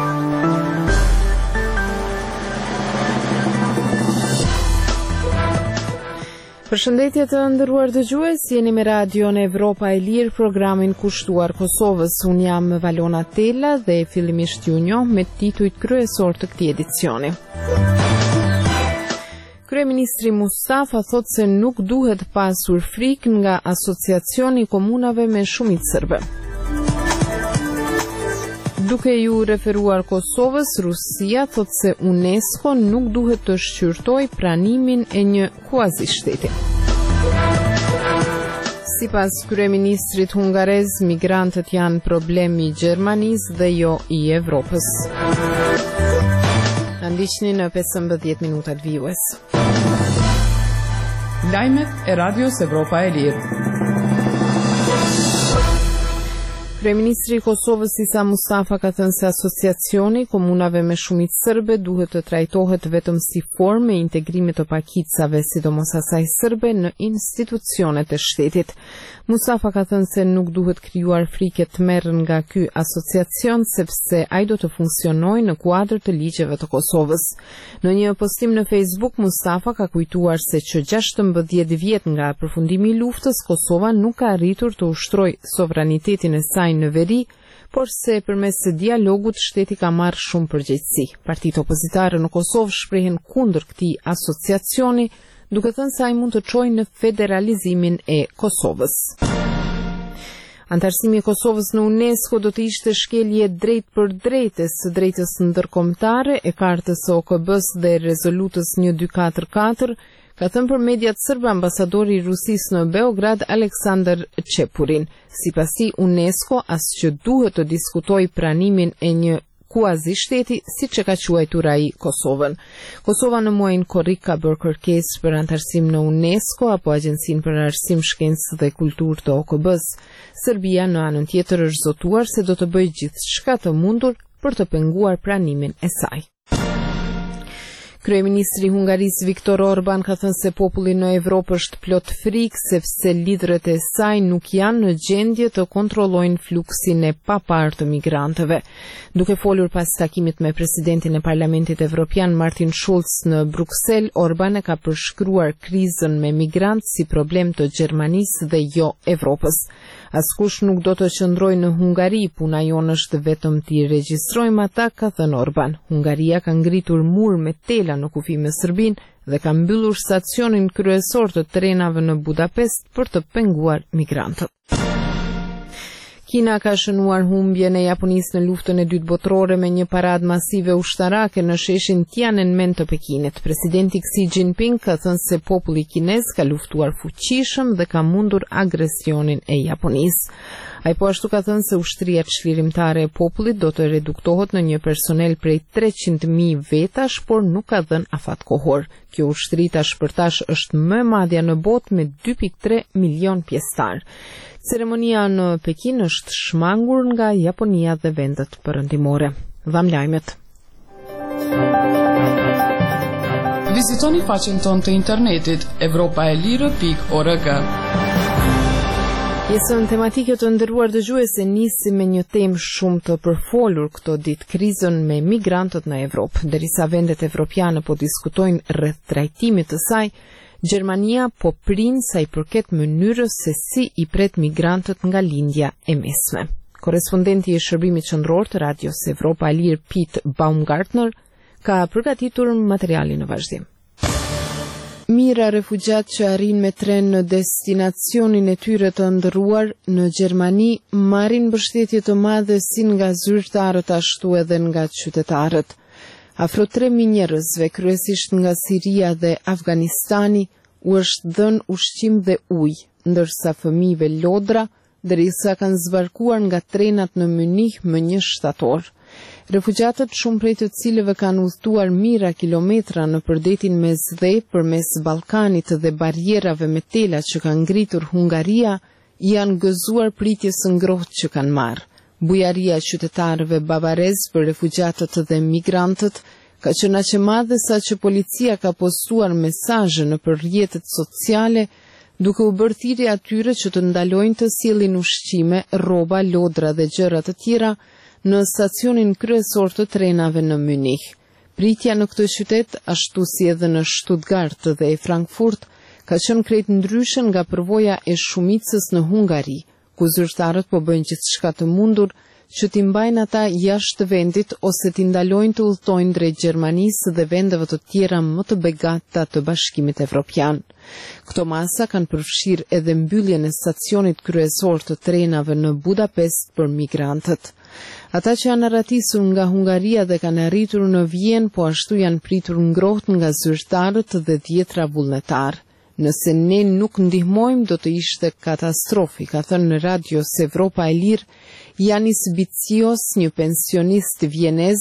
Përshëndetje të nderuar dëgjues, jeni me radion Evropa e Lirë, programin kushtuar Kosovës. Unë jam Valona Tella dhe fillimisht ju njoh me titujt kryesor të këtij edicioni. Kryeministri Mustafa thot se nuk duhet pasur frikë nga Asociacioni i Komunave me Shumicë Serbe. Duke ju referuar Kosovës, Rusia thot se UNESCO nuk duhet të shqyrtoj pranimin e një kuazishteti. Sipas kryeministrit hungarez, migrantët janë problemi i Gjermanisë dhe jo i Evropës. Na ndiqni në 15 minutat vijues. Lajmet e Radios Evropa e Lirë. Kryeministri i Kosovës Isa Mustafa ka thënë se Asociacioni i Komunave me Shumicë Serbe duhet të trajtohet vetëm si formë e integrimit të pakicave, sidomos asaj serbe, në institucionet e shtetit. Mustafa ka thënë se nuk duhet krijuar frikë të merren nga ky asociacion, sepse ai do të funksionojë në kuadër të ligjeve të Kosovës. Në një postim në Facebook, Mustafa ka kujtuar se që 16 vjet nga përfundimi i luftës, Kosova nuk ka arritur të ushtrojë sovranitetin e saj në veri, por se përmes dialogut shteti ka marrë shumë përgjegjësi. Partitë opozitare në Kosovë shprehen kundër këtij asociacioni, duke thënë se ai mund të çojë në federalizimin e Kosovës. Antarësimi i Kosovës në UNESCO do të ishte shkelje drejt për drejtë së drejtës ndërkombëtare, e kartës së OKB-s dhe rezolutës 1244, ka thënë për mediat serbe ambasadori i Rusisë në Beograd, Aleksandar Çepurin. Sipas tij, UNESCO asgjë duhet të diskutojë pranimin e një kuazishteti, siç e ka quajtur ai Kosovën. Kosova në muajin korrik ka bërë kërkesë për antarësim në UNESCO apo Agjencinë për Arsim, Shkencë dhe Kulturë të OKB-s. Serbia në anën tjetër është zotuar se do të bëjë gjithçka të mundur për të penguar pranimin e saj. Kryeministri i Hungarisë Viktor Orban ka thënë se populli në Evropë është plot frikë sepse liderët e saj nuk janë në gjendje të kontrollojnë fluksin e paparë të migrantëve. Duke folur pas takimit me presidentin e Parlamentit Evropian Martin Schulz në Bruksel, Orban e ka përshkruar krizën me migrantë si problem të Gjermanisë dhe jo Evropës. Askush nuk do të qëndrojë në Hungari, puna jonë është vetëm t'i regjistrojmë ata, ka thënë Orban. Hungaria ka ngritur mur me tela në kufi me Serbinë dhe ka mbyllur stacionin kryesor të trenave në Budapest për të penguar migrantët. Kina ka shënuar humbjen e Japonisë në luftën e dytë botërore me një paradë masive ushtarake në sheshin Tiananmen të Pekinit. Presidenti Xi Jinping ka thënë se populli kinez ka luftuar fuqishëm dhe ka mundur agresionin e Japonisë. Ai po ashtu ka thënë se ushtria çlirimtare e popullit do të reduktohet në një personel prej 300.000 vetash, por nuk ka dhënë afat kohor. Kjo ushtri tash është më e madhja në botë me 2.3 milion pjesëtar. Ceremonia në Pekin është shmangur nga Japonia dhe vendet perëndimore. Dham lajmet. Vizitoni faqen tonë të internetit europaelire.org. Pjesën tematike të nderuar dëgjuese nisi me një temë shumë të përfolur këto ditë, krizën me migrantët në Evropë. Derisa vendet evropiane po diskutojnë rreth trajtimit të saj, Gjermania po prind sa i përket mënyrës se si i pret migrantët nga lindja e mesme. Korrespondenti i shërbimit qendror të Radios Evropa e Lirë, Pete Baumgartner, ka përgatitur materialin në vazhdim. Mira refugjat që arrin me tren në destinacionin e tyre të ndërruar në Gjermani marrin mbështetje të madhe si nga zyrtarët ashtu edhe nga qytetarët. Afro 3.000 njerëzve, kryesisht nga Siria dhe Afganistani, u është dhënë ushqim dhe ujë, ndërsa fëmijëve lodra, derisa kanë zbarkuar nga trenat në Munich më 1 shtator. Refugjatët, shumë prej të cilëve kanë udhëtuar mijëra kilometra në përdetin mesdhe përmes Ballkanit dhe barrierave me tela që kanë ngritur Hungaria, janë gëzuar pritjes së ngrohtë që kanë marrë. Bujaria e qytetarëve bavarez për refugjatët dhe migrantët ka qenë aq e madhe sa që policia ka postuar mesazhe në rrjetet sociale duke u bërë thirrje atyre që të ndalojnë të sjellin ushqime, rroba, lodra dhe gjëra të tjera në stacionin kryesor të trenave në Munich. Pritja në këtë qytet, ashtu si edhe në Stuttgart dhe Frankfurt, ka qenë krejt ndryshe nga përvoja e shumicës në Hungari, ku zyrtarët po bëjnë gjithçka të mundur që t'i mbajnë ata jashtë vendit ose t'i ndalojnë të udhtojnë drejt Gjermanisë dhe vendeve të tjera më të begata të Bashkimit Evropian. Këto masa kanë përfshirë edhe mbylljen e stacionit kryesor të trenave në Budapest për migrantët. Ata që janë arratisur nga Hungaria dhe kanë arritur në Vjenë, po ashtu janë pritur ngrohtë nga zyrtarët dhe dhjetra vullnetar. Nëse ne nuk ndihmojmë, do të ishte katastrofi, ka thënë në Radio Evropa e Lirë Janis Bicios, një pensionist vjenez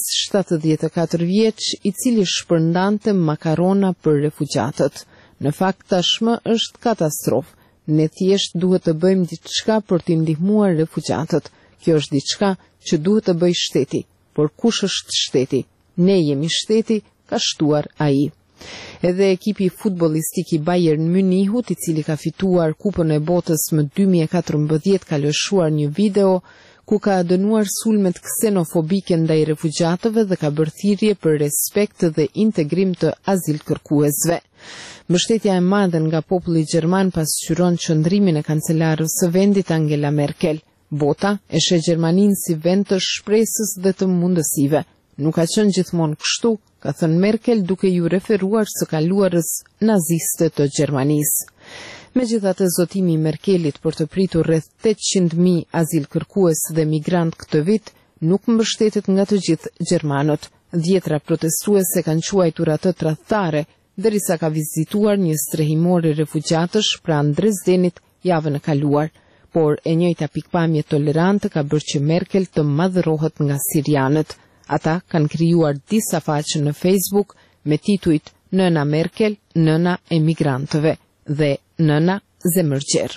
74 vjeç, i cili shpërndante makarona për refugjatët. Në fakt tashmë është katastrofë. Ne thjesht duhet të bëjmë diçka për t'i ndihmuar refugjatët. Kjo është diçka që duhet të bëjë shteti. Por kush është shteti? Ne jemi shteti, ka shtuar ai. Edhe ekipi futbollistik i Bayern Munichut, i cili ka fituar Kupën e Botës më 2014, ka lëshuar një video ku ka dënuar sulmet ksenofobike ndaj refugjatëve dhe ka bërë thirrje për respekt dhe integrim të azilkërkuesve. Mbështetja e madhe nga populli gjerman pasqyron qëndrimin e kancelarës së vendit Angela Merkel. Bota e sheh Gjermaninë si vend të shpresës dhe të mundësive. Nuk ka qenë gjithmonë kështu, ka thënë Merkel duke ju referuar së kaluarës naziste të Gjermanisë. Megjithatë, zotimi i Merkelit për të pritur rreth 800.000 azilkërkues dhe migrant këtë vit nuk mbështetet nga të gjithë gjermanët. Dhjetra protestuese kanë quajtur atë tradhtare, derisa ka vizituar një strehimore refugjatësh pranë Dresdenit javën e kaluar. Por e njëjta pikpamje tolerante ka bërë që Merkel të madhërohet nga sirianët. Ata kanë krijuar disa faqe në Facebook me titujt Nëna Merkel, nëna e migrantëve dhe nëna zemërgjer.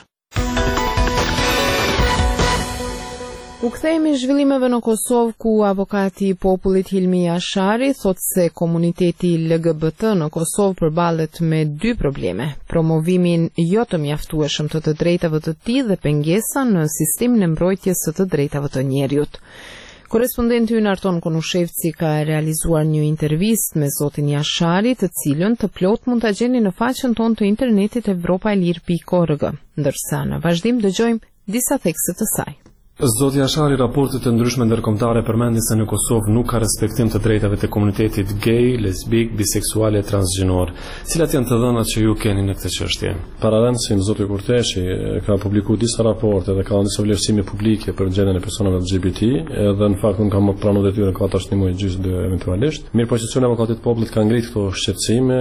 U kthehemi zhvillimeve në Kosovë, ku avokati i popullit Hilmi Jashari thotë se komuniteti LGBT në Kosovë përballet me dy probleme: promovimin jo të mjaftueshëm të drejtave të tij dhe pengesa në sistemin e mbrojtjes së të drejtave të njerëzit. Korespondenti ynë Arton Konushevci ka realizuar një intervistë me zotin Jashari, të cilën të plot mund ta gjeni në faqen tonë të internetit evropaelir.org, ndërsa në vazhdim dëgjojmë disa tekste të saj. Zoti Jashari, raportet të ndryshme ndërkombëtare përmendin se në Kosovë nuk ka respektim të drejtave të komunitetit gay, lesbik, biseksual e transgjinor. Cilat janë të dhënat që ju keni në këtë çështje? Paralelësim, zoti Kurteshi ka publikuar disa raporte dhe ka dhënë disa vlerësime publike për gjendjen e personave LGBT, dhe në fakt unë kam pranuar detyrën ka tash një muaj gjysmë eventualisht. Mirë, po institucioni e avokatit popullit ka ngritur këto shqetësime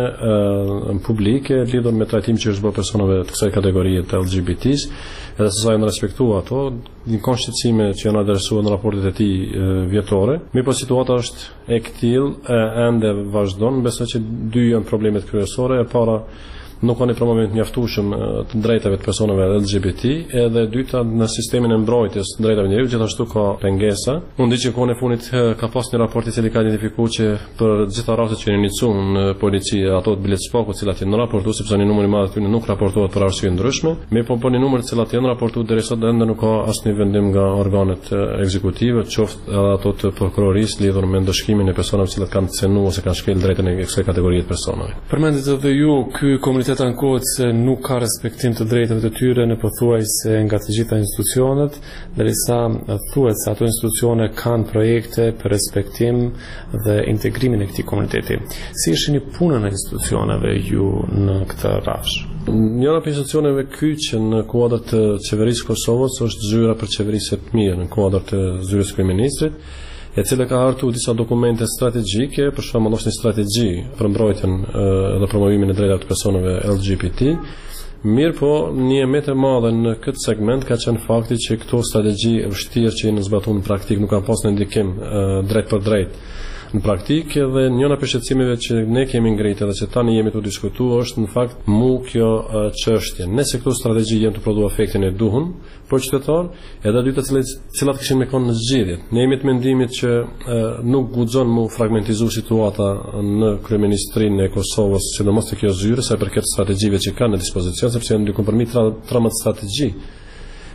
publike lidhur me trajtimin që është bërë personave të kësaj kategorie të LGBT-s, edhe se sa janë respektuar ato, një shqetësime që janë adresuar në raportet e tij vjetore. Mirë, po situata është e këtillë, ende vazhdon. Besoj që dy janë problemet kryesore. E para, nuk ka një promovim të mjaftueshëm të drejtave të personave LGBT, edhe e dyta në sistemin e mbrojtjes të drejtave njerëzit gjithashtu ka pengesa. Unë di që kohën e fundit ka pas një raport i cili ka identifikuar që për gjitha rastet që janë iniciuar në polici ato të bilet spaku të cilat janë raportuar, sepse një numër i madh tyre nuk raportohet për arsye ndryshme, mirë po për një numër të cilat janë raportuar deri sot ende nuk ka asnjë vendim nga organet ekzekutive, qoftë edhe ato të prokurorisë lidhur me ndëshkimin e personave të cilat kanë cënuar ose kanë shkel drejtën e kësaj kategorie të personave. Përmendet edhe ju ky komunitet ankohet se nuk ka respektim të drejtave të tyre në pothuajse nga të gjitha institucionet, derisa thuhet se ato institucione kanë projekte për respektim dhe integrimin e këtij komuniteti. Si është një punën e institucioneve ju në këtë rrafsh? Njëra prej institucioneve kyçe në kuadër të qeverisë Kosovës është zyra për qeverisë të mirë në kuadër të zyrës së kryeministrit, e cila ka hartuar disa dokumente strategjike, për shembull është një strategji për mbrojtjen dhe promovimin e drejtave të personave LGBT. Mirë po, një emet e madhe në këtë segment ka qenë fakti që këto strategji vështirë që në zbatuar në praktikë nuk kanë pasur ndikim drejt për drejt në praktikë, dhe njëra prej shqetësimeve që ne kemi ngritur dhe që tani jemi të diskutuar është në fakt kjo çështje. Nëse këto strategji janë të prodhuar efektin e duhur për qytetar, edhe dyta cilat kishin me kon në zgjedhjet. Ne jemi të mendimit që nuk guxon mu fragmentizu situata në kryeministrinë e Kosovës, sidomos te kjo zyre sa për këtë strategjive që kanë në dispozicion, sepse janë dy kompromit 13 strategji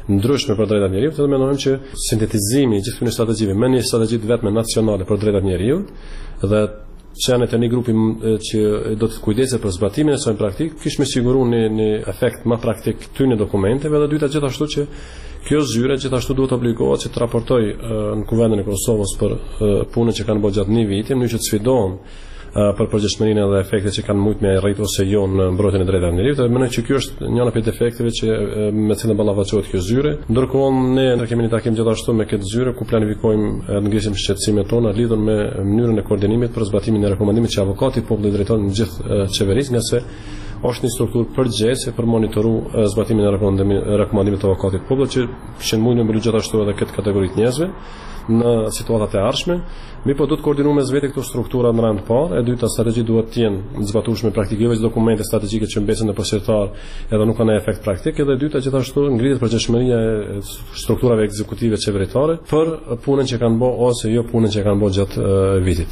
ndryshme për drejtat njerëzit, dhe mendojmë që sintetizimi i gjithë këtyre strategjive me një strategji vetme nacionale për drejtat njerëzit dhe që janë të një grupi që do të kujdeset për zbatimin e saj praktik, kishme siguru një efekt më praktik këtyre dokumenteve, dhe dyta gjithashtu që kjo zyre gjithashtu duhet obligohet që të raportoj në Kuvendin e Kosovës për punën që kanë bërë gjatë një viti, në që të sfidohen për përgjegjësinë dhe efektet që kanë mujt me arrit ose jo në mbrojtjen e drejtave të njerëzit. Mendoj që ky është një nga efekteve që me cilën ballafaqohet kjo zyre. Ndërkohë ne kemi një takim gjithashtu me këtë zyre ku planifikojmë të ngrisim shqetësimet tona lidhur me mënyrën e koordinimit për zbatimin e rekomandimit që avokati i popullit drejton në gjithë qeverisë, nga se është një strukturë përgjithëse për monitoru zbatimin e rekomandimit të avokatit të popullit që mund të mbylë gjithashtu edhe këtë kategori të njerëzve në situatat e ardhshme. Po duhet koordinuar mes vetë këto struktura në rand parë, e dyta strategji duhet të jenë zbatueshme praktikisht, jo dokumente strategjike që mbesen në përsetar edhe nuk kanë efekt praktik, edhe e dyta gjithashtu ngrihet përgjegjësia e strukturave ekzekutive qeveritare për punën që kanë bërë ose jo punën që kanë bërë gjatë vitit.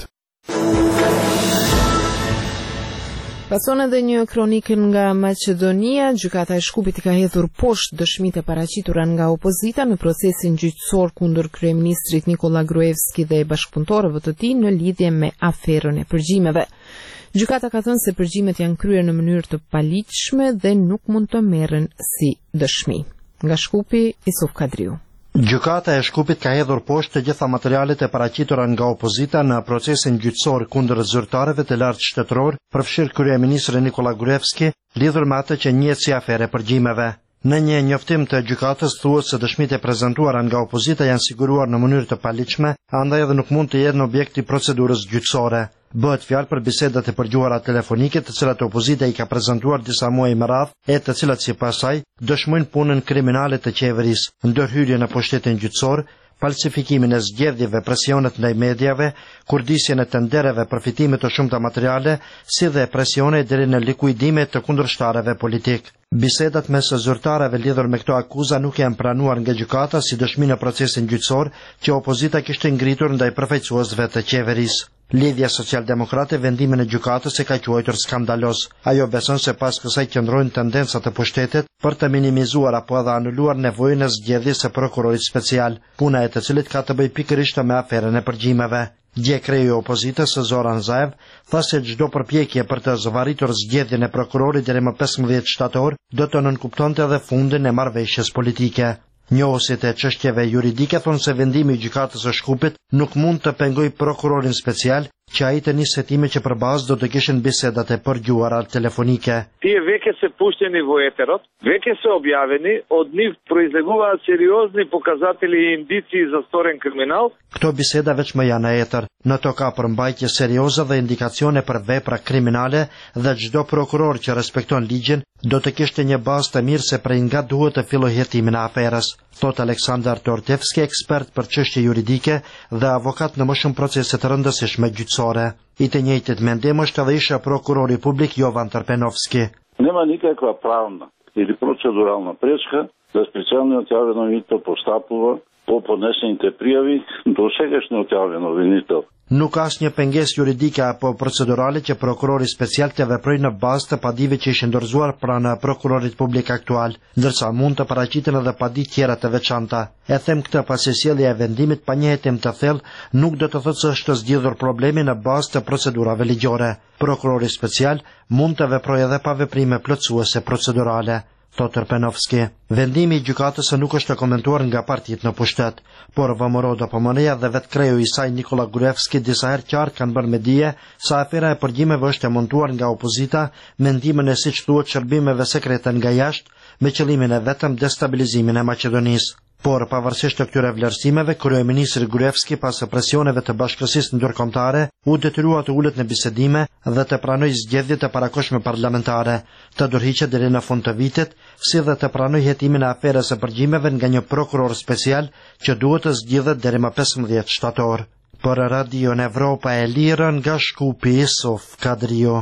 Pason edhe një kronikë nga Maqedonia. Gjykata e Shkupit I ka hedhur poshtë dëshmitë e paraqitura nga opozita në procesin gjyqësor kundër kryeministrit Nikola Gruevski dhe bashkëpunëtorëve të tij në lidhje me aferën e përgjimeve. Gjykata ka thënë se përgjimet janë kryer në mënyrë të paligjshme dhe nuk mund të merren si dëshmi. Nga Shkupi, Isuf Kadriu. Gjykata e Shkupit ka hedhur poshtë të gjitha materialet e paraqitura nga opozita në procesin gjyqësor kundër zyrtarëve të lartë shtetëror, përfshirë kryeministrin Nikola Gruevski, lidhur me atë që njihet si afere përgjimeve. Në një njoftim të gjykatës thuhet se dëshmitë e prezantuara nga opozita janë siguruar në mënyrë të paligjshme, andaj edhe nuk mund të jenë objekt I procedurës gjyqësore. Bëhet fjalë për bisedat e përgjuara telefonike të cilat opozita I ka prezantuar disa muaj më radh, e të cilat sipas saj dëshmojnë punën kriminale të qeverisë, ndërhyrje në pushtetin gjyqësor, falsifikimin e zgjedhjeve, presionet ndaj mediave, kurdisjen e tendereve, përfitimet të shumta materiale, si dhe presione deri në likuidime të kundërshtarëve politik. Bisedat mes zyrtarëve lidhur me këto akuza nuk janë pranuar nga gjykata si dëshmi në procesin gjyqësor që opozita kishte ngritur ndaj përfaqësuesve të qeverisë. Lidhja Socialdemokrate vendimin e gjykatës e ka quajtur skandalos. Ajo beson se pas kësaj qëndrojnë tendencat e pushtetit për të minimizuar apo edhe anuluar nevojën e zgjedhjes së prokurorit special, puna e të cilit ka të bëjë pikërisht me aferën e përgjimeve. Djekreju I opozitës Zoran Zaev tha se çdo përpjekje për të zvarritur zgjedhjen e prokurorit deri më 15 shtator do të nënkuptonte edhe fundin e marrëveshjes politike. Njohësit e çështjeve juridike thonë se vendimi I gjykatës së Shkupit nuk mund të pengojë prokurorin special që ai të nisë setime që përballë do të kishin bisedat e përgjuara telefonike. Тие веќе се пуштени во етерот, веќе се објавени, од нив произлегуваат сериозни показатели и индиции за сторен криминал. Këto biseda veç më janë në etër, në to ka përmbajtje serioze dhe indikacione për vepra kriminale dhe çdo prokuror që respekton ligjin do të kishte një bazë të mirë se prej nga duhet të filloj hetimin e aferës, thot Aleksandar Tortevski, ekspert për çështje juridike dhe avokat në më shumë procese të rëndësishme gjyqësore. I të njëjtit mendim është edhe isha prokurori publik Jovan Trpenovski. Нема никаква правна или процедурална пречка за специјалниот јавен обвинител постапува по поднесените пријави до сегашниот јавен обвинител. Nuk ka asnjë pengesë juridike apo procedurale që prokurori special të veprojë në bazë të padive që ishin dorëzuar pranë prokurorit publik aktual, ndërsa mund të paraqiten edhe padi tjera të veçanta. E them këtë pasi sjellja e vendimit pa një hetim të thellë nuk do të thotë se është zgjidhur problemi në bazë të procedurave ligjore. Prokurori special mund të veprojë edhe pa veprime plotësuese procedurale. Trpenovski. Vendimi I gjykatës nuk është komentuar nga partitë në pushtet, por Vamoroda Pomoneja dhe vetë kreu I saj Nikola Gruevski disa herë qartë kanë bërë me dije se afera e përgjimeve është e montuar nga opozita me ndihmën e siç thuhet shërbimeve sekrete nga jashtë me qëllimin e vetëm destabilizimin e Maqedonisë. Por pavarësisht të këtyre vlerësimeve, kryeministri Gruevski pas presioneve të bashkësisë ndërkombëtare u detyrua të ulet në bisedime dhe të pranojë zgjedhjet e parakohshme parlamentare, të dorëhiqet deri në fund të vitit, si dhe të pranojë hetimin e aferës së përgjimeve nga një prokuror special që duhet të zgjidhet deri më 15 shtator. Për Radio Evropa e Lirë nga Shkupi, Isuf Kadriu.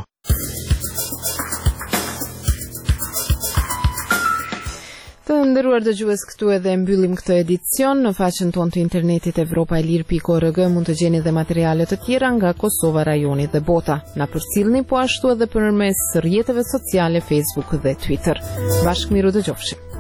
Të nderuar dëgjues, këtu edhe mbyllim këtë edicion. Në faqen tonë të internetit evropaelir.org mund të gjeni edhe materiale të tjera nga Kosova, rajoni dhe bota. Na përcjellni po ashtu edhe përmes rrjeteve sociale Facebook dhe Twitter. Bashkëmiru dëgjofshim.